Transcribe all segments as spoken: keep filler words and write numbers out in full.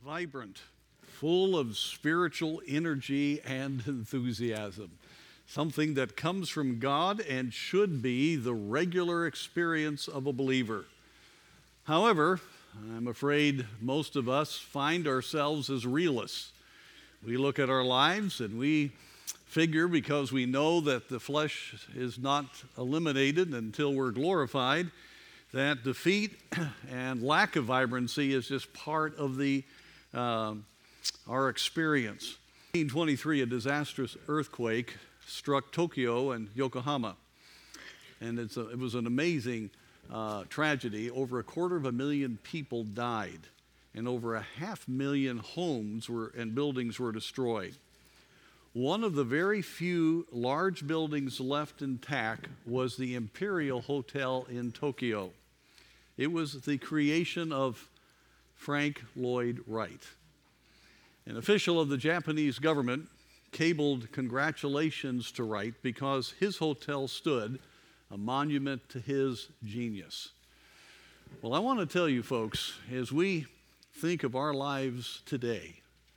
vibrant, full of spiritual energy and enthusiasm. Something that comes from God and should be the regular experience of a believer. However, I'm afraid most of us find ourselves as realists. We look at our lives and we figure, because we know that the flesh is not eliminated until we're glorified, that defeat and lack of vibrancy is just part of the uh, our experience. In nineteen twenty-three, a disastrous earthquake struck Tokyo and Yokohama, and it's a, it was an amazing uh, tragedy. Over a quarter of a million people died, and over a half million homes were and buildings were destroyed. One of the very few large buildings left intact was the Imperial Hotel in Tokyo. It was the creation of Frank Lloyd Wright. An official of the Japanese government cabled congratulations to Wright because his hotel stood a monument to his genius. Well, I want to tell you folks, as we think of our lives today,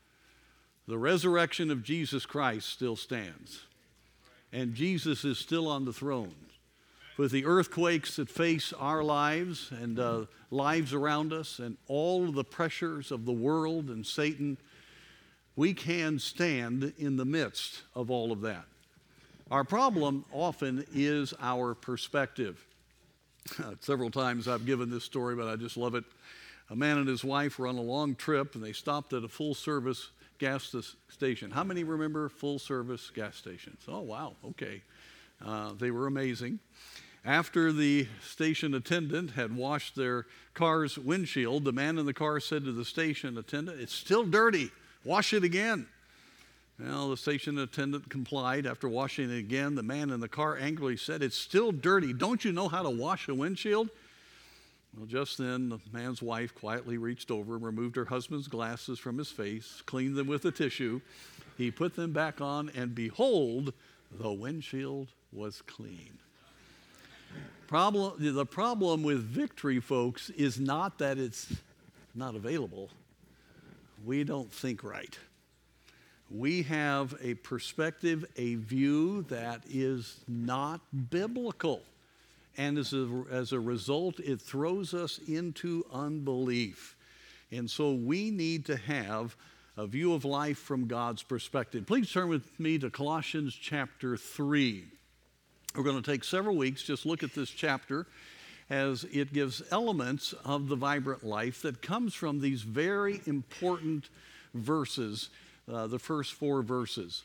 the resurrection of Jesus Christ still stands, and Jesus is still on the throne. With the earthquakes that face our lives and uh, lives around us and all of the pressures of the world and Satan, we can stand in the midst of all of that. Our problem often is our perspective. Several times I've given this story, but I just love it. A man and his wife were on a long trip, and they stopped at a full-service gas station. How many remember full-service gas stations? Oh, wow, okay. Uh, they were amazing. After the station attendant had washed their car's windshield, the man in the car said to the station attendant, "It's still dirty. Wash it again." Well, the station attendant complied. After washing it again, the man in the car angrily said, "It's still dirty. Don't you know how to wash a windshield?" Well, just then, the man's wife quietly reached over and removed her husband's glasses from his face, cleaned them with a tissue. He put them back on, and behold, the windshield was clean. Problem, the problem with victory, folks, is not that it's not available. We don't think right. We have a perspective, a view that is not biblical. And as a, as a result, it throws us into unbelief. And so we need to have a view of life from God's perspective. Please turn with me to Colossians chapter three. We're going to take several weeks, just look at this chapter as it gives elements of the vibrant life that comes from these very important verses, uh, the first four verses.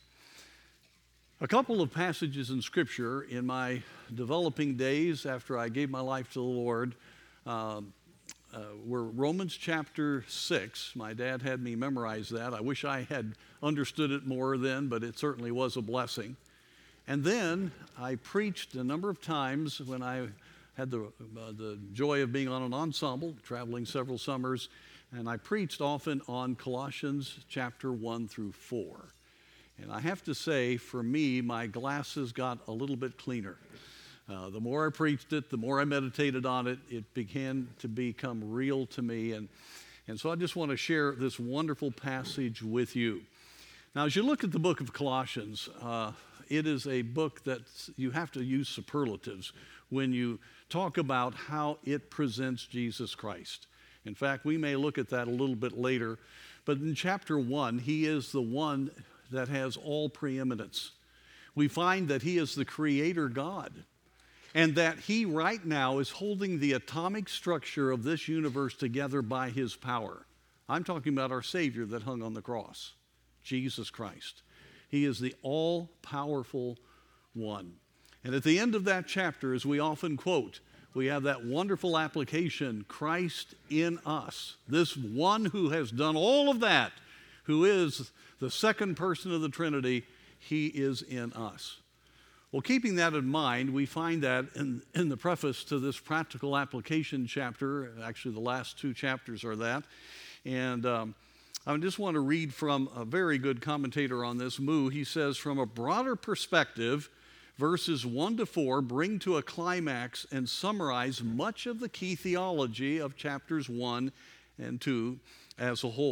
A couple of passages in Scripture in my developing days after I gave my life to the Lord uh, uh, were Romans chapter six. My dad had me memorize that. I wish I had understood it more then, but it certainly was a blessing. And then I preached a number of times when I had the, uh, the joy of being on an ensemble, traveling several summers, and I preached often on Colossians chapter one through four. And I have to say, for me, my glasses got a little bit cleaner. Uh, the more I preached it, the more I meditated on it, it began to become real to me. And, and so I just want to share this wonderful passage with you. Now, as you look at the book of Colossians, uh, it is a book that you have to use superlatives when you talk about how it presents Jesus Christ. In fact, we may look at that a little bit later. But in chapter one, he is the one that has all preeminence. We find that he is the creator God, and that he right now is holding the atomic structure of this universe together by his power. I'm talking about our Savior that hung on the cross, Jesus Christ. He is the all-powerful one. And at the end of that chapter, as we often quote, we have that wonderful application, Christ in us, this one who has done all of that, who is the second person of the Trinity, he is in us. Well, keeping that in mind, we find that in, in the preface to this practical application chapter, actually the last two chapters are that, and um, I just want to read from a very good commentator on this, Moo. He says, from a broader perspective, verses one to four bring to a climax and summarize much of the key theology of chapters one and two as a whole.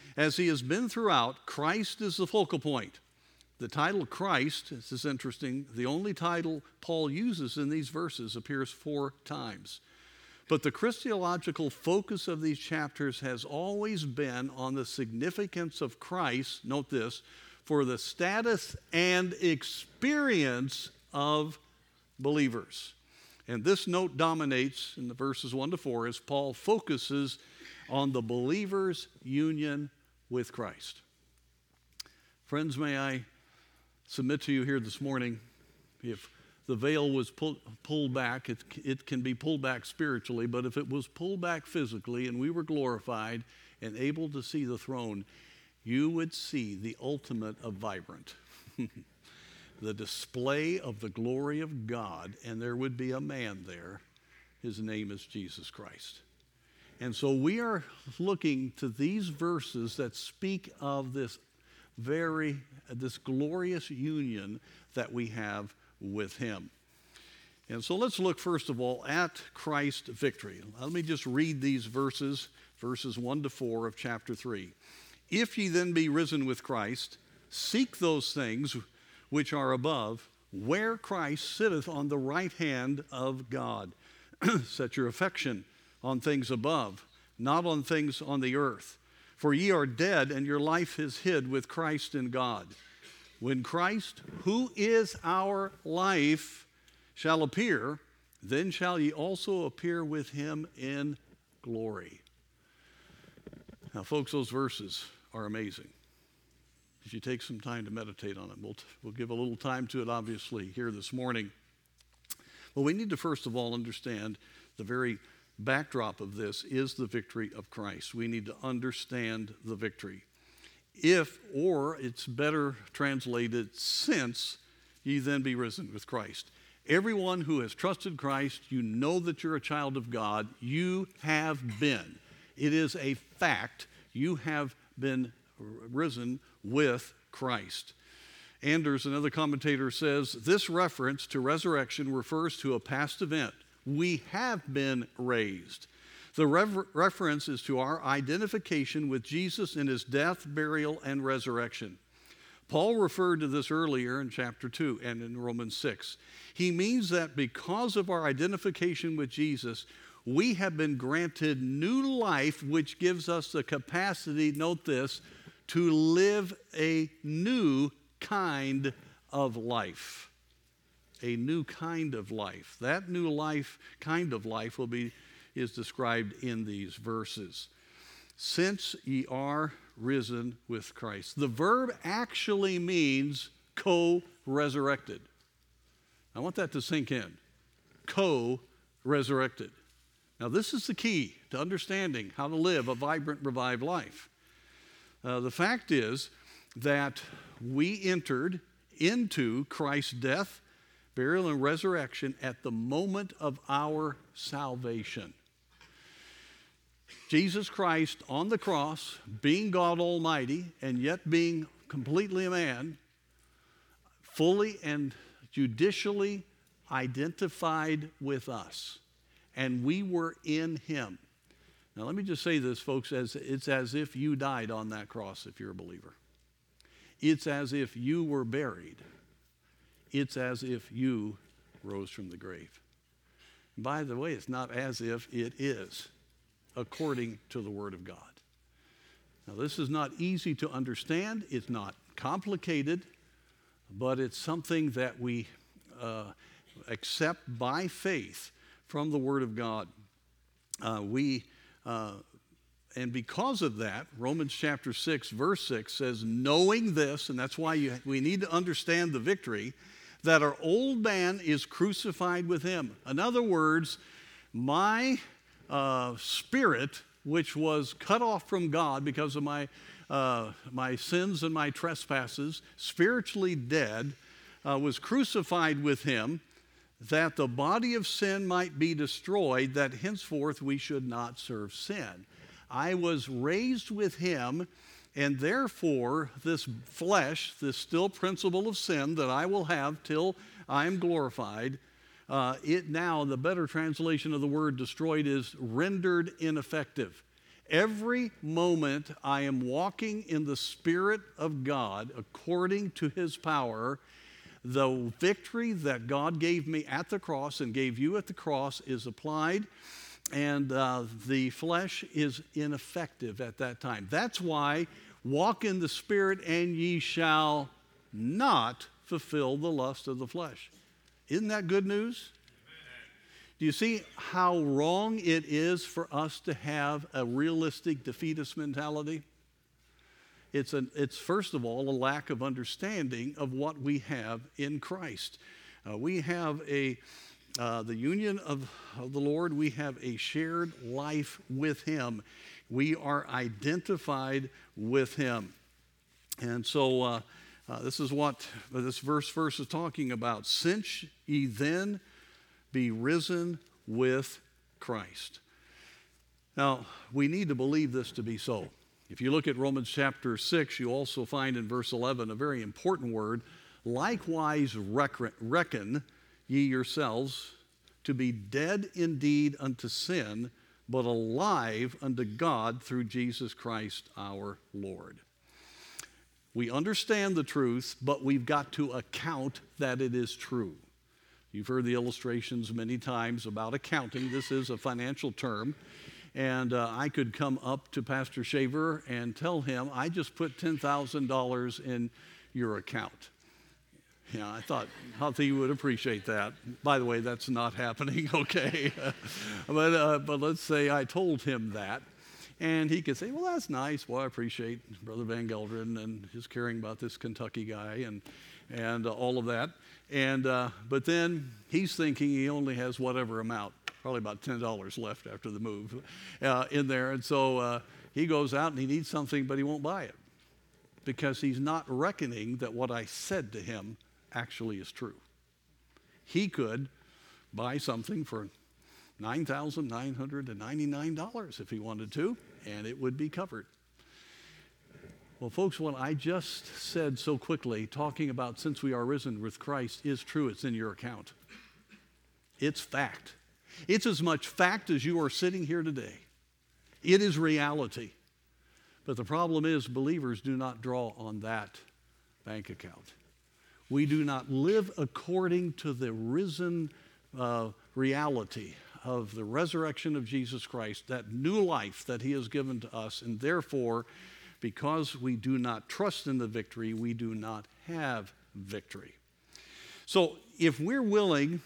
As he has been throughout, Christ is the focal point. The title Christ, this is interesting, the only title Paul uses in these verses appears four times. But the Christological focus of these chapters has always been on the significance of Christ, note this, for the status and experience of believers. And this note dominates in the verses one to four as Paul focuses on the believer's union with Christ. Friends, may I submit to you here this morning, if the veil was pull, pulled back, it, it can be pulled back spiritually, but if it was pulled back physically and we were glorified and able to see the throne, you would see the ultimate of vibrant. The display of the glory of God, and there would be a man there. His name is Jesus Christ. And so we are looking to these verses that speak of this very, this glorious union that we have with him. And so let's look first of all at Christ's victory. Let me just read these verses, verses one to four of chapter three. If ye then be risen with Christ, seek those things which are above, where Christ sitteth on the right hand of God. Set your affection on things above, not on things on the earth. For ye are dead, and your life is hid with Christ in God. When Christ, who is our life, shall appear, then shall ye also appear with him in glory. Now, folks, those verses are amazing. If you take some time to meditate on it, we'll, we'll give a little time to it, obviously, here this morning. Well, we need to first of all understand the very backdrop of this is the victory of Christ. We need to understand the victory. If, or it's better translated, since ye then be risen with Christ. Everyone who has trusted Christ, you know that you're a child of God. You have been. It is a fact. You have been risen with Christ. Anders, another commentator, says this reference to resurrection refers to a past event. We have been raised. The rever- reference is to our identification with Jesus in his death, burial, and resurrection. Paul referred to this earlier in chapter two and in Romans six. He means that because of our identification with Jesus, we have been granted new life, which gives us the capacity, note this, to live a new kind of life. A new kind of life. That new life, kind of life, will be is described in these verses. Since ye are risen with Christ. The verb actually means co-resurrected. I want that to sink in. Co-resurrected. Now, this is the key to understanding how to live a vibrant, revived life. Uh, the fact is that we entered into Christ's death, burial, and resurrection at the moment of our salvation. Jesus Christ on the cross, being God Almighty and yet being completely a man, fully and judicially identified with us. And we were in him. Now let me just say this, folks, as it's as if you died on that cross if you're a believer. It's as if you were buried. It's as if you rose from the grave. By the way, it's not as if, it is, according to the Word of God. Now, this is not easy to understand. It's not complicated, but it's something that we uh, accept by faith from the Word of God. Uh, we, uh, and because of that, Romans chapter six, verse six says, knowing this, and that's why you, we need to understand the victory, that our old man is crucified with him. In other words, my uh, spirit, which was cut off from God because of my, uh, my sins and my trespasses, spiritually dead, uh, was crucified with him, that the body of sin might be destroyed, that henceforth we should not serve sin. I was raised with him, and therefore this flesh, this still principle of sin that I will have till I am glorified, uh, it now, the better translation of the word destroyed is rendered ineffective. Every moment I am walking in the Spirit of God according to His power, the victory that God gave me at the cross and gave you at the cross is applied, and uh, the flesh is ineffective at that time. That's why walk in the Spirit and ye shall not fulfill the lust of the flesh. Isn't that good news? Do you see how wrong it is for us to have a realistic defeatist mentality? It's, an, it's first of all, a lack of understanding of what we have in Christ. Uh, we have a, uh, the union of, of the Lord. We have a shared life with Him. We are identified with Him. And so uh, uh, this is what this verse, verse is talking about. Since ye then be risen with Christ. Now, we need to believe this to be so. If you look at Romans chapter six, you also find in verse eleven a very important word. Likewise reckon ye yourselves to be dead indeed unto sin, but alive unto God through Jesus Christ our Lord. We understand the truth, but we've got to account that it is true. You've heard the illustrations many times about accounting. This is a financial term. And uh, I could come up to Pastor Shaver and tell him, I just put ten thousand dollars in your account. Yeah, I thought, how he would appreciate that. By the way, that's not happening, okay? but, uh, but let's say I told him that. And he could say, well, that's nice. Well, I appreciate Brother Van Gelderen and his caring about this Kentucky guy and, and uh, all of that. And uh, but then he's thinking he only has whatever amount. Probably about ten dollars left after the move uh, in there. And so uh, he goes out and he needs something, but he won't buy it because he's not reckoning that what I said to him actually is true. He could buy something for nine thousand nine hundred ninety-nine dollars if he wanted to, and it would be covered. Well, folks, what I just said so quickly, talking about since we are risen with Christ, is true. It's in your account. It's fact. It's as much fact as you are sitting here today. It is reality. But the problem is believers do not draw on that bank account. We do not live according to the risen uh, reality of the resurrection of Jesus Christ, that new life that He has given to us, and therefore, because we do not trust in the victory, we do not have victory. So if we're willing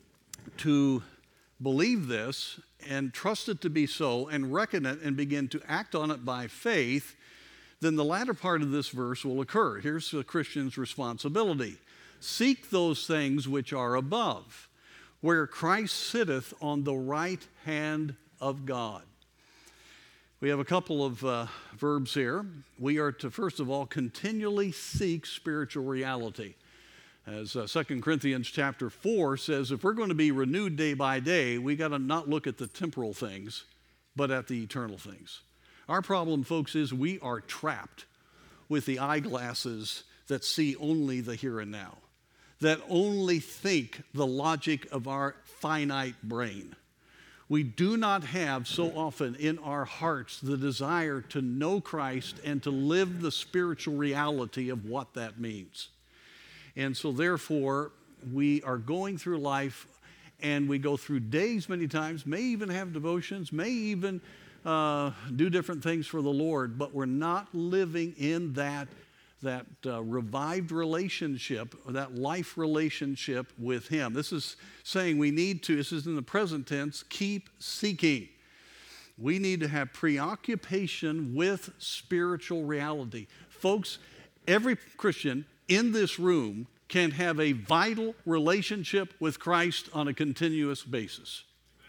to believe this and trust it to be so and reckon it and begin to act on it by faith, then the latter part of this verse will occur. Here's a Christian's responsibility. Seek those things which are above, where Christ sitteth on the right hand of God. We have a couple of uh, verbs here. We are to, first of all, continually seek spiritual reality. As uh, Second Corinthians chapter four says, if we're going to be renewed day by day, we got to not look at the temporal things, but at the eternal things. Our problem, folks, is we are trapped with the eyeglasses that see only the here and now, that only think the logic of our finite brain. We do not have so often in our hearts the desire to know Christ and to live the spiritual reality of what that means. And so therefore, we are going through life and we go through days many times, may even have devotions, may even uh, do different things for the Lord, but we're not living in that, that uh, revived relationship, or that life relationship with Him. This is saying we need to, this is in the present tense, keep seeking. We need to have preoccupation with spiritual reality. Folks, every Christian in this room can have a vital relationship with Christ on a continuous basis.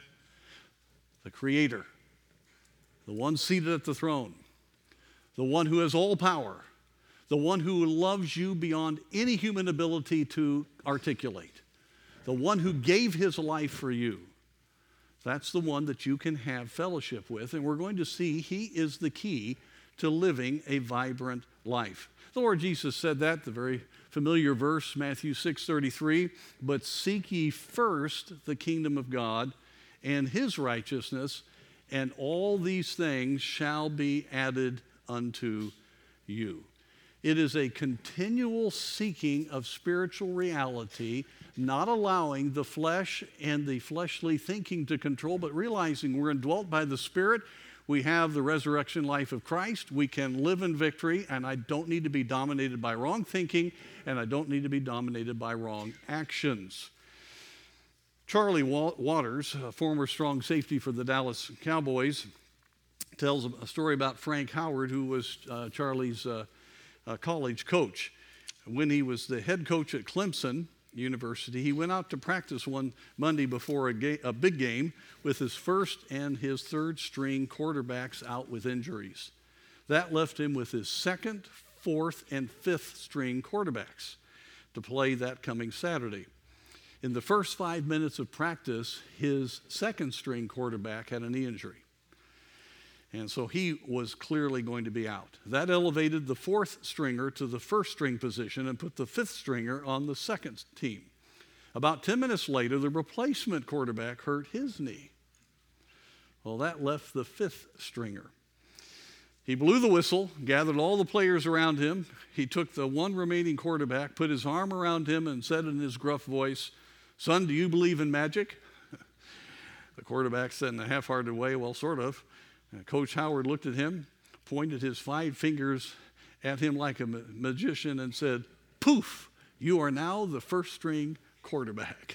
The Creator, the one seated at the throne, the one who has all power, the one who loves you beyond any human ability to articulate, the one who gave His life for you. That's the one that you can have fellowship with, and we're going to see He is the key to living a vibrant life. The Lord Jesus said that, the very familiar verse, Matthew six thirty-three, but seek ye first the kingdom of God and His righteousness, and all these things shall be added unto you. It is a continual seeking of spiritual reality, not allowing the flesh and the fleshly thinking to control, but realizing we're indwelt by the Spirit. We have the resurrection life of Christ. We can live in victory, and I don't need to be dominated by wrong thinking, and I don't need to be dominated by wrong actions. Charlie Waters, a former strong safety for the Dallas Cowboys, tells a story about Frank Howard, who was uh, Charlie's uh, uh, college coach. When he was the head coach at Clemson University, he went out to practice one Monday before a, ga- a big game with his first and his third string quarterbacks out with injuries. That left him with his second, fourth, and fifth string quarterbacks to play that coming Saturday. In the first five minutes of practice, his second string quarterback had a knee injury. And so he was clearly going to be out. That elevated the fourth stringer to the first string position and put the fifth stringer on the second team. About ten minutes later, the replacement quarterback hurt his knee. Well, that left the fifth stringer. He blew the whistle, gathered all the players around him. He took the one remaining quarterback, put his arm around him, and said in his gruff voice, "Son, do you believe in magic?" The quarterback said in a half-hearted way, "Well, sort of." And Coach Howard looked at him, pointed his five fingers at him like a ma- magician, and said, "Poof, you are now the first-string quarterback."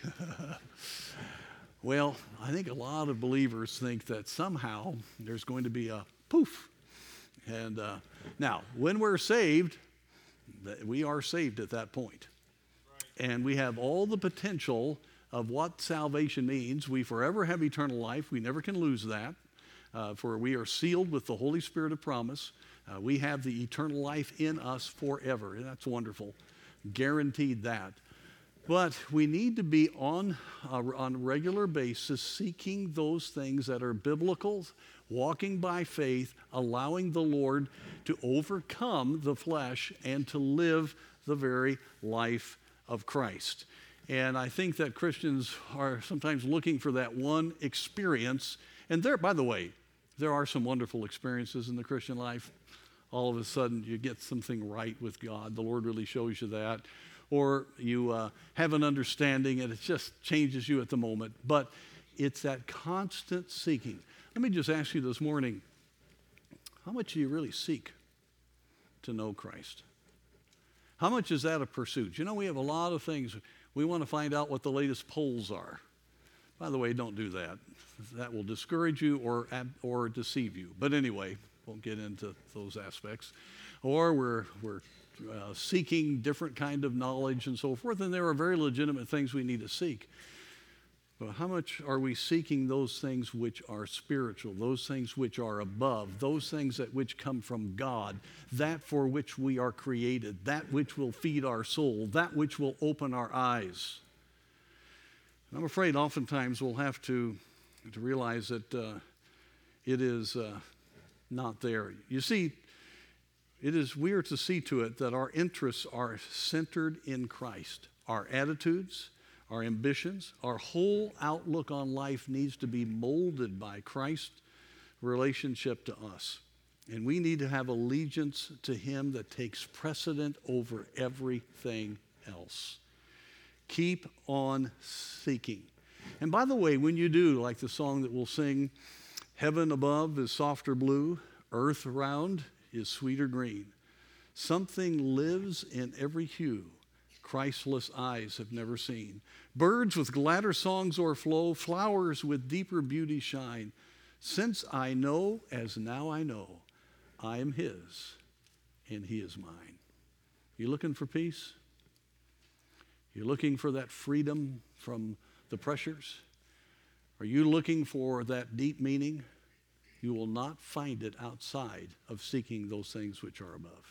Well, I think a lot of believers think that somehow there's going to be a poof. And uh, now, when we're saved, we are saved at that point. Right. And we have all the potential of what salvation means. We forever have eternal life. We never can lose that. Uh, for we are sealed with the Holy Spirit of promise. Uh, we have the eternal life in us forever. And that's wonderful. Guaranteed that. But we need to be on, uh, on a regular basis seeking those things that are biblical, walking by faith, allowing the Lord to overcome the flesh and to live the very life of Christ. And I think that Christians are sometimes looking for that one experience. And there, by the way, there are some wonderful experiences in the Christian life. All of a sudden, you get something right with God. The Lord really shows you that. Or you uh, have an understanding and it just changes you at the moment. But it's that constant seeking. Let me just ask you this morning, how much do you really seek to know Christ? How much is that a pursuit? You know, we have a lot of things. We want to find out what the latest polls are. By the way, don't do that. That will discourage you or, or deceive you. But anyway, won't get into those aspects. Or we're, we're uh, seeking different kind of knowledge and so forth, and there are very legitimate things we need to seek. But how much are we seeking those things which are spiritual, those things which are above, those things that which come from God, that for which we are created, that which will feed our soul, that which will open our eyes? I'm afraid oftentimes we'll have to, to realize that uh, it is uh, not there. You see, it is we are to see to it that our interests are centered in Christ. Our attitudes, our ambitions, our whole outlook on life needs to be molded by Christ's relationship to us. And we need to have allegiance to Him that takes precedent over everything else. Keep on seeking. And by the way, when you do, like the song that we'll sing, heaven above is softer blue, earth around is sweeter green. Something lives in every hue Christless eyes have never seen. Birds with gladder songs o'erflow, flowers with deeper beauty shine. Since I know, as now I know, I am His and He is mine. You looking for peace? You're looking for that freedom from the pressures? Are you looking for that deep meaning? You will not find it outside of seeking those things which are above.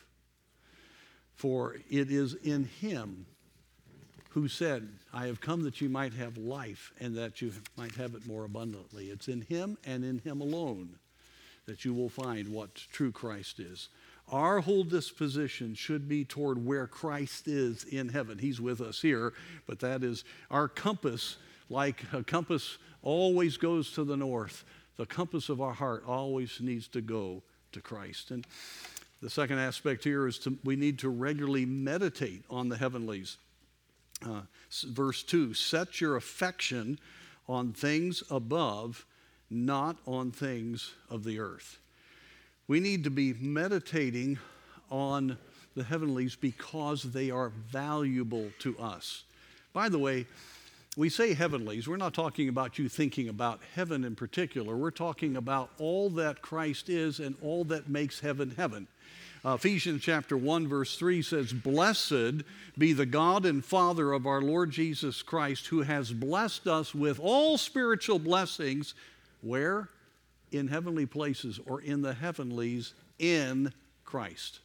For it is in Him who said, I have come that you might have life and that you might have it more abundantly. It's in Him and in Him alone that you will find what true Christ is. Our whole disposition should be toward where Christ is in heaven. He's with us here, but that is our compass. Like a compass always goes to the north, The compass of our heart always needs to go to Christ. And the second aspect here is to, we need to regularly meditate on the heavenlies. Uh, verse two, set your affection on things above, not on things of the earth. We need to be meditating on the heavenlies because they are valuable to us. By the way, we say heavenlies. We're not talking about you thinking about heaven in particular. We're talking about all that Christ is and all that makes heaven heaven. Uh, Ephesians chapter one verse three says, "Blessed be the God and Father of our Lord Jesus Christ, who has blessed us with all spiritual blessings." Where? In heavenly places, or in the heavenlies in Christ.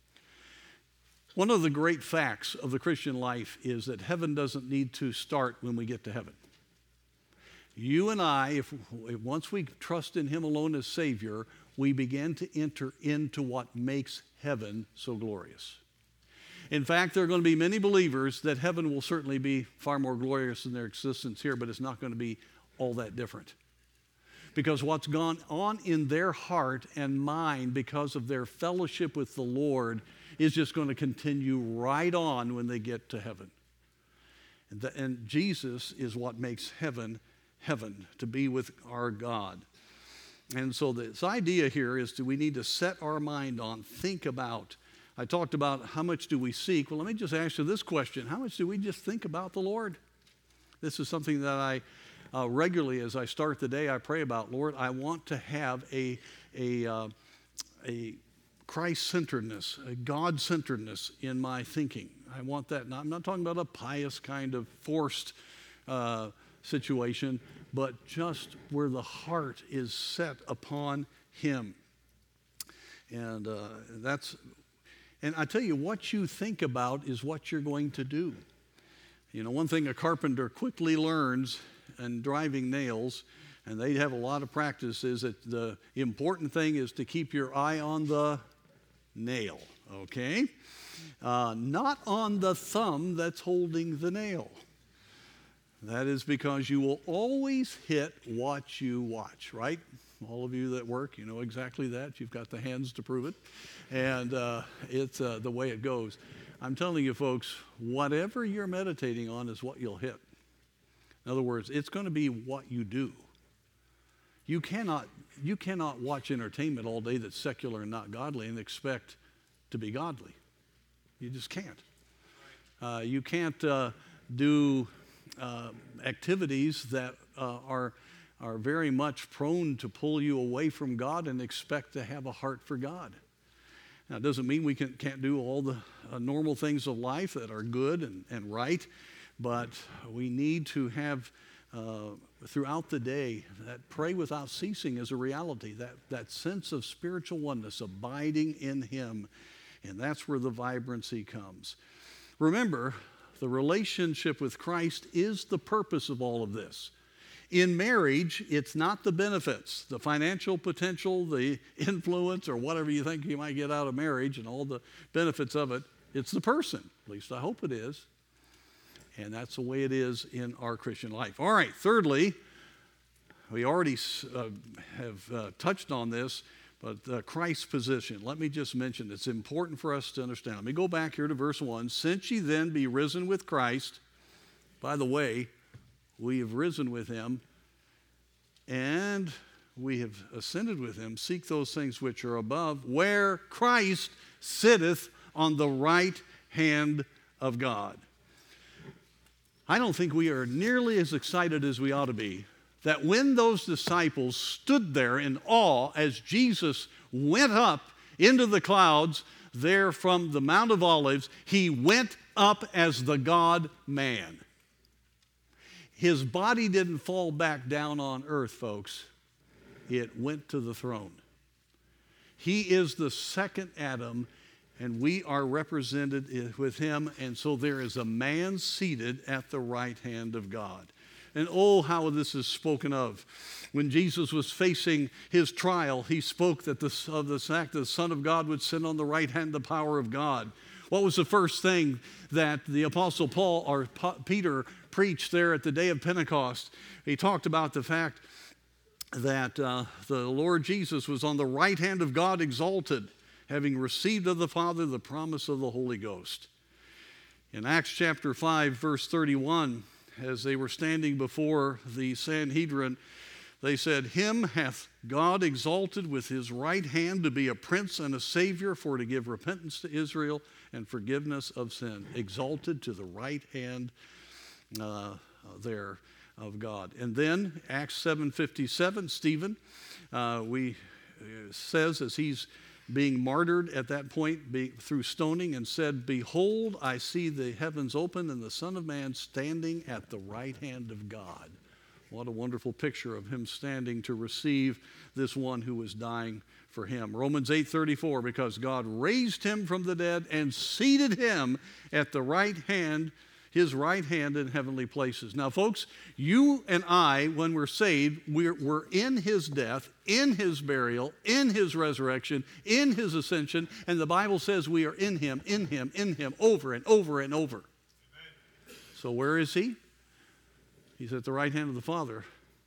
One of the great facts of the Christian life is that heaven doesn't need to start when we get to heaven. You and I, if, if once we trust in Him alone as Savior, we begin to enter into what makes heaven so glorious. In fact, there are going to be many believers that heaven will certainly be far more glorious than their existence here, but it's not going to be all that different. Because what's gone on in their heart and mind because of their fellowship with the Lord is just going to continue right on when they get to heaven. And, the, and Jesus is what makes heaven heaven, to be with our God. And so this idea here is that we need to set our mind on, think about. I talked about how much do we seek. Well, let me just ask you this question. How much do we just think about the Lord? This is something that I uh, regularly, as I start the day, I pray about. Lord, I want to have a, a, uh, a Christ-centeredness, a God-centeredness in my thinking. I want that. Now, I'm not talking about a pious kind of forced uh, situation, but just where the heart is set upon Him. And uh, that's, and I tell you, what you think about is what you're going to do. You know, one thing a carpenter quickly learns in driving nails, and they have a lot of practice, is that the important thing is to keep your eye on the nail, okay? Uh, not on the thumb that's holding the nail. That is because you will always hit what you watch, right? All of you that work, you know exactly that. You've got the hands to prove it. And uh, it's uh, the way it goes. I'm telling you, folks, whatever you're meditating on is what you'll hit. In other words, it's going to be what you do. You cannot, you cannot watch entertainment all day that's secular and not godly and expect to be godly. You just can't. Uh, you can't uh, do uh, activities that uh, are, are very much prone to pull you away from God and expect to have a heart for God. Now, it doesn't mean we can, can't do all the uh, normal things of life that are good and, and right, but we need to have uh, throughout the day that pray without ceasing is a reality, that, that sense of spiritual oneness, abiding in Him, and that's where the vibrancy comes. Remember, the relationship with Christ is the purpose of all of this. In marriage, it's not the benefits, the financial potential, the influence, or whatever you think you might get out of marriage and all the benefits of it. It's the person. At least I hope it is. And that's the way it is in our Christian life. All right, thirdly, we already uh, have uh, touched on this, but uh, Christ's position. Let me just mention, it's important for us to understand. Let me go back here to verse one. Since ye then be risen with Christ, by the way, we have risen with Him, and we have ascended with Him. Seek those things which are above, where Christ sitteth on the right hand of God. I don't think we are nearly as excited as we ought to be that when those disciples stood there in awe as Jesus went up into the clouds there from the Mount of Olives, He went up as the God-man. His body didn't fall back down on earth, folks. It went to the throne. He is the second Adam, and we are represented with Him, and so there is a man seated at the right hand of God. And oh, how this is spoken of. When Jesus was facing His trial, He spoke that the, of the fact that the Son of God would sit on the right hand of the power of God. What was the first thing that the Apostle Paul or Peter preached there at the day of Pentecost? He talked about the fact that uh, the Lord Jesus was on the right hand of God exalted, having received of the Father the promise of the Holy Ghost. In Acts chapter five, verse thirty-one, as they were standing before the Sanhedrin, they said, "Him hath God exalted with his right hand to be a prince and a savior, for to give repentance to Israel and forgiveness of sin." Exalted to the right hand uh, there of God. And then Acts seven fifty-seven, Stephen, uh, we uh, says as he's being martyred at that point be, through stoning, and said, "Behold, I see the heavens open and the Son of Man standing at the right hand of God." What a wonderful picture of him standing to receive this one who was dying for him. Romans eight thirty-four, because God raised him from the dead and seated him at the right hand, his right hand in heavenly places. Now, folks, you and I, when we're saved, we're, we're in his death, in his burial, in his resurrection, in his ascension, and the Bible says we are in him, in him, in him, over and over and over. Amen. So where is he? He's at the right hand of the Father.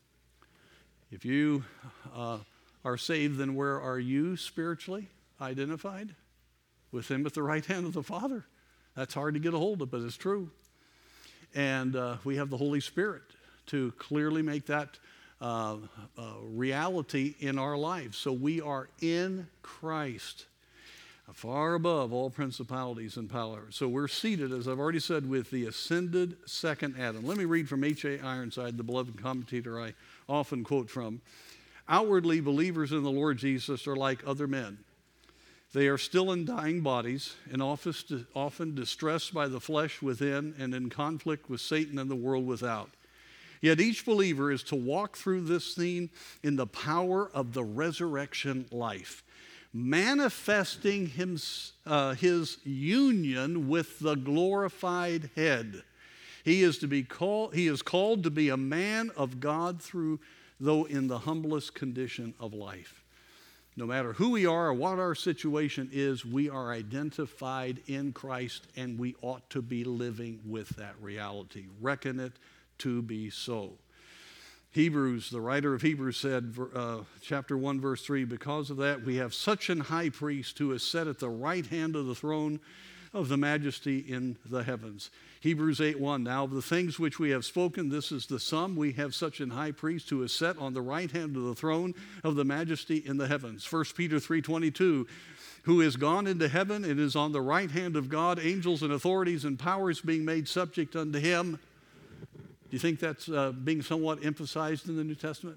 If you uh, are saved, then where are you spiritually identified? With him at the right hand of the Father. That's hard to get a hold of, but it's true. And uh, we have the Holy Spirit to clearly make that uh, uh, reality in our lives. So we are in Christ, far above all principalities and powers. So we're seated, as I've already said, with the ascended second Adam. Let me read from H A Ironside, the beloved commentator I often quote from. "Outwardly, believers in the Lord Jesus are like other men. They are still in dying bodies and often distressed by the flesh within and in conflict with Satan and the world without. Yet each believer is to walk through this scene in the power of the resurrection life, manifesting him, uh, his union with the glorified head. He is to be called, he is called to be a man of God through, though in the humblest condition of life. No matter who we are or what our situation is, we are identified in Christ, and we ought to be living with that reality. Reckon it to be so." Hebrews, the writer of Hebrews said, uh, chapter one, verse three, "Because of that, we have such an high priest who is set at the right hand of the throne of the majesty in the heavens." Hebrews eight one, "Now of the things which we have spoken, this is the sum. We have such an high priest who is set on the right hand of the throne of the majesty in the heavens." First Peter three twenty-two, "Who is gone into heaven and is on the right hand of God, angels and authorities and powers being made subject unto him." Do you think that's uh, being somewhat emphasized in the New Testament?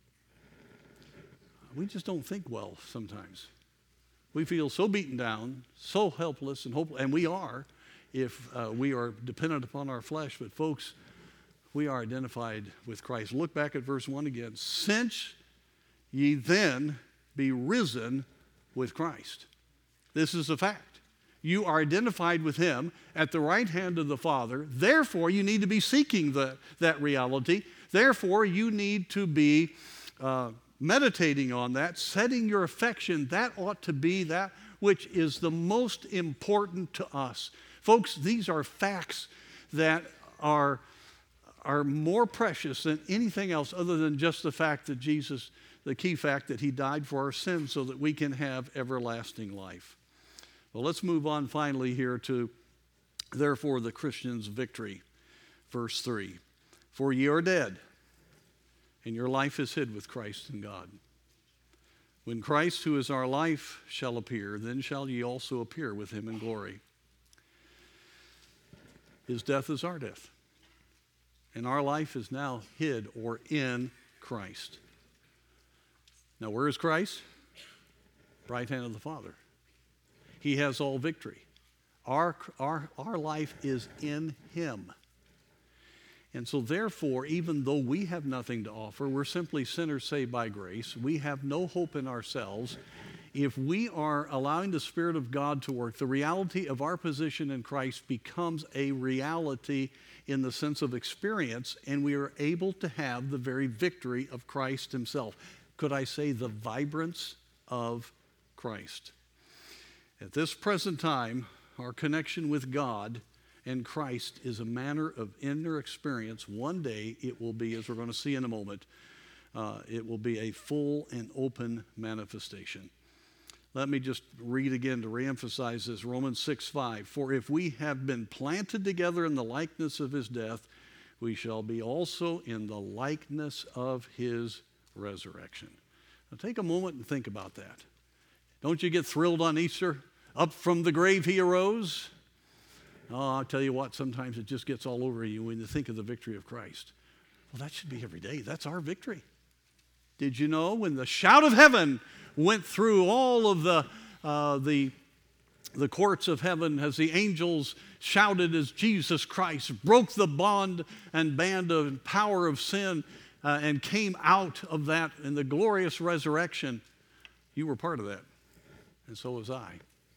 We just don't think well sometimes. We feel so beaten down, so helpless and hopeless, and we are if uh, we are dependent upon our flesh. But folks, we are identified with Christ. Look back at verse one again. "Since ye then be risen with Christ." This is a fact. You are identified with him at the right hand of the Father. Therefore, you need to be seeking the, that reality. Therefore, you need to be uh, meditating on that, setting your affection. That ought to be that which is the most important to us. Folks, these are facts that are, are more precious than anything else other than just the fact that Jesus, the key fact that he died for our sins so that we can have everlasting life. Well, let's move on finally here to, therefore, the Christian's victory. Verse three, "For ye are dead, and your life is hid with Christ in God. When Christ, who is our life, shall appear, then shall ye also appear with him in glory." His death is our death, and our life is now hid or in Christ. Now, where is Christ? Right hand of the Father. He has all victory. Our, our, our life is in him. And so therefore, even though we have nothing to offer, we're simply sinners saved by grace, we have no hope in ourselves. If we are allowing the Spirit of God to work, the reality of our position in Christ becomes a reality in the sense of experience, and we are able to have the very victory of Christ himself. Could I say the vibrance of Christ? At this present time, our connection with God and Christ is a manner of inner experience. One day it will be, as we're going to see in a moment, uh, it will be a full and open manifestation. Let me just read again to reemphasize this. Romans six five. For if we have been planted together in the likeness of his death, we shall be also in the likeness of his resurrection. Now take a moment and think about that. Don't you get thrilled on Easter? Up from the grave he arose. Oh, I'll tell you what, sometimes it just gets all over you when you think of the victory of Christ. Well, that should be every day. That's our victory. Did you know when the shout of heaven went through all of the, uh, the, the courts of heaven as the angels shouted as Jesus Christ broke the bond and band of power of sin uh, and came out of that in the glorious resurrection? You were part of that, and so was I.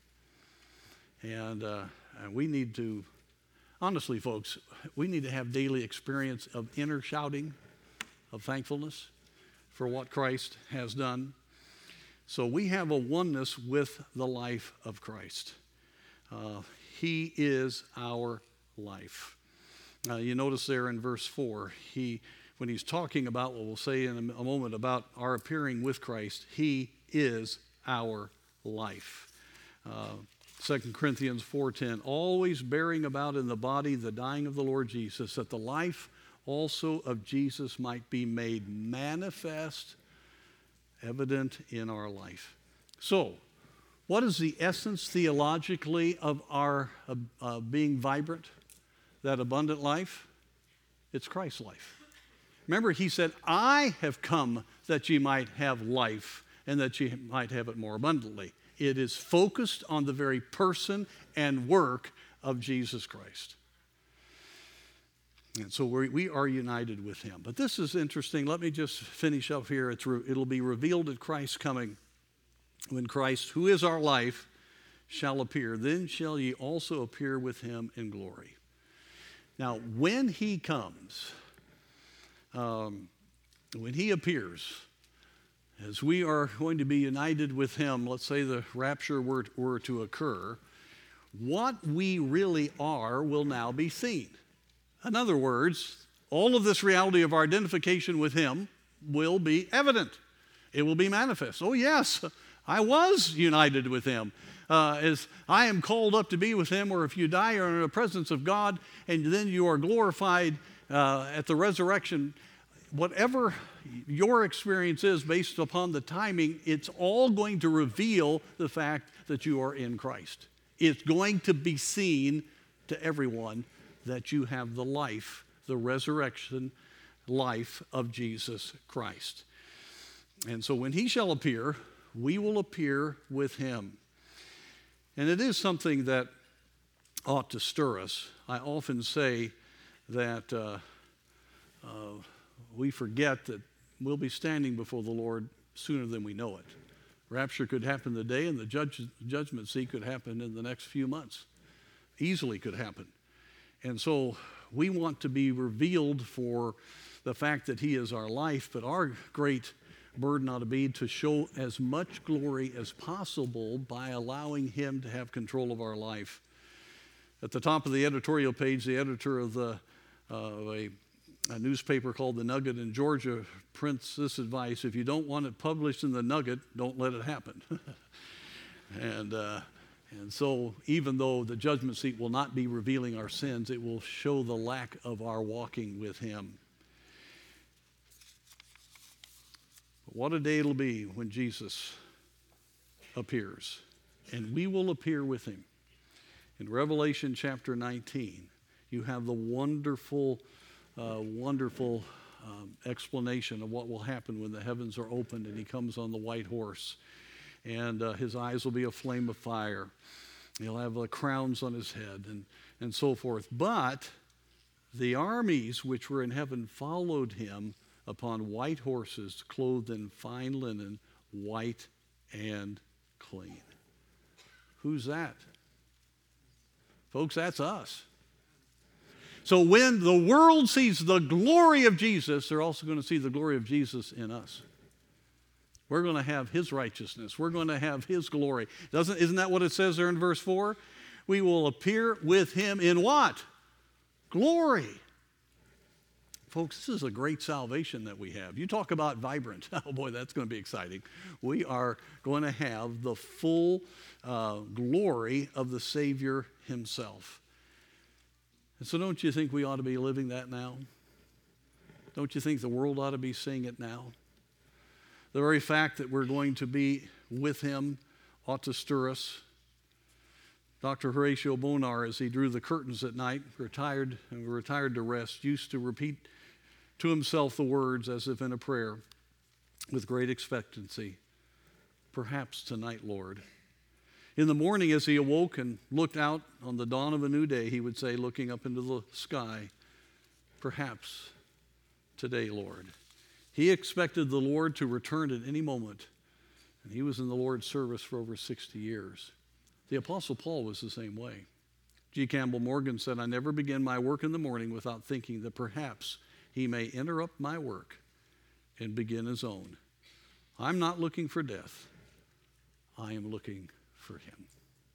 And, uh, and we need to, honestly, folks, we need to have daily experience of inner shouting of thankfulness for what Christ has done. So we have a oneness with the life of Christ. Uh, he is our life. Uh, you notice there in verse four, he, when he's talking about what we'll say in a, a moment about our appearing with Christ, he is our life. Uh, Second Corinthians four ten, always bearing about in the body the dying of the Lord Jesus, that the life also of Jesus might be made manifest, evident in our life. So, what is the essence theologically of our uh, uh, being vibrant, that abundant life? It's Christ's life. Remember, he said, I have come that ye might have life and that ye might have it more abundantly. It is focused on the very person and work of Jesus Christ. And so we we are united with him. But this is interesting. Let me just finish up here. It's re, it'll be revealed at Christ's coming, when Christ, who is our life, shall appear. Then shall ye also appear with him in glory. Now, when he comes, um, when he appears, as we are going to be united with him, let's say the rapture were, were to occur, what we really are will now be seen. In other words, all of this reality of our identification with him will be evident. It will be manifest. Oh yes, I was united with him. Uh, as I am called up to be with him, or if you die, you're in the presence of God, and then you are glorified uh, at the resurrection. Whatever your experience is based upon the timing, it's all going to reveal the fact that you are in Christ. It's going to be seen to everyone that you have the life, the resurrection life of Jesus Christ. And so when he shall appear, we will appear with him. And it is something that ought to stir us. I often say that uh, uh, we forget that we'll be standing before the Lord sooner than we know it. Rapture could happen today, and the judge, judgment seat could happen in the next few months. Easily could happen. And so we want to be revealed for the fact that he is our life, but our great burden ought to be to show as much glory as possible by allowing him to have control of our life. At the top of the editorial page, the editor of the uh, a, a newspaper called The Nugget in Georgia prints this advice: if you don't want it published in the Nugget, don't let it happen. and uh, and so even though the judgment seat will not be revealing our sins, it will show the lack of our walking with him. What a day it'll be when Jesus appears, and we will appear with him. In Revelation chapter nineteen, you have the wonderful, uh, wonderful um, explanation of what will happen when the heavens are opened and he comes on the white horse. And uh, his eyes will be a flame of fire. He'll have uh, crowns on his head and, and so forth. But the armies which were in heaven followed him upon white horses, clothed in fine linen, white and clean. Who's that? Folks, that's us. So when the world sees the glory of Jesus, they're also going to see the glory of Jesus in us. We're going to have his righteousness. We're going to have his glory. Doesn't, isn't that what it says there in verse four? We will appear with him in what? Glory. Folks, this is a great salvation that we have. You talk about vibrant. Oh boy, that's going to be exciting. We are going to have the full uh, glory of the Savior himself. And so don't you think we ought to be living that now? Don't you think the world ought to be seeing it now? The very fact that we're going to be with him ought to stir us. Doctor Horatio Bonar, as he drew the curtains at night, retired and retired to rest, used to repeat to himself the words as if in a prayer with great expectancy, "Perhaps tonight, Lord." In the morning as he awoke and looked out on the dawn of a new day, he would say, looking up into the sky, "Perhaps today, Lord." He expected the Lord to return at any moment, and he was in the Lord's service for over sixty years. The Apostle Paul was the same way. G. Campbell Morgan said, "I never begin my work in the morning without thinking that perhaps he may interrupt my work and begin his own. I'm not looking for death. I am looking for him."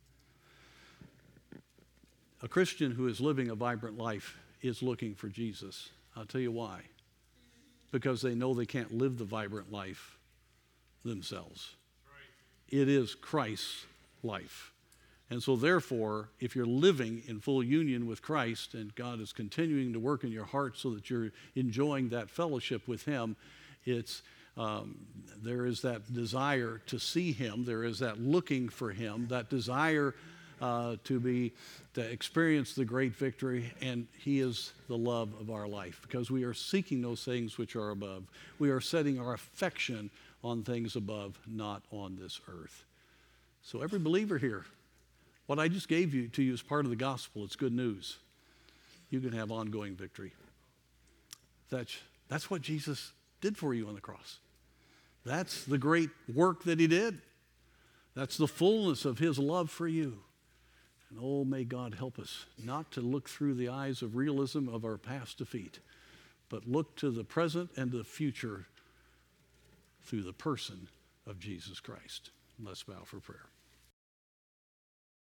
A Christian who is living a vibrant life is looking for Jesus. I'll tell you why. Because they know they can't live the vibrant life themselves. Right. It is Christ's life. And so therefore, if you're living in full union with Christ and God is continuing to work in your heart so that you're enjoying that fellowship with him, it's um, there is that desire to see him. There is that looking for him, that desire uh, to be, to experience the great victory, and he is the love of our life because we are seeking those things which are above. We are setting our affection on things above, not on this earth. So every believer here, what I just gave you to you is part of the gospel. It's good news. You can have ongoing victory. That's, that's what Jesus did for you on the cross. That's the great work that he did. That's the fullness of his love for you. And oh, may God help us not to look through the eyes of realism of our past defeat, but look to the present and the future through the person of Jesus Christ. Let's bow for prayer.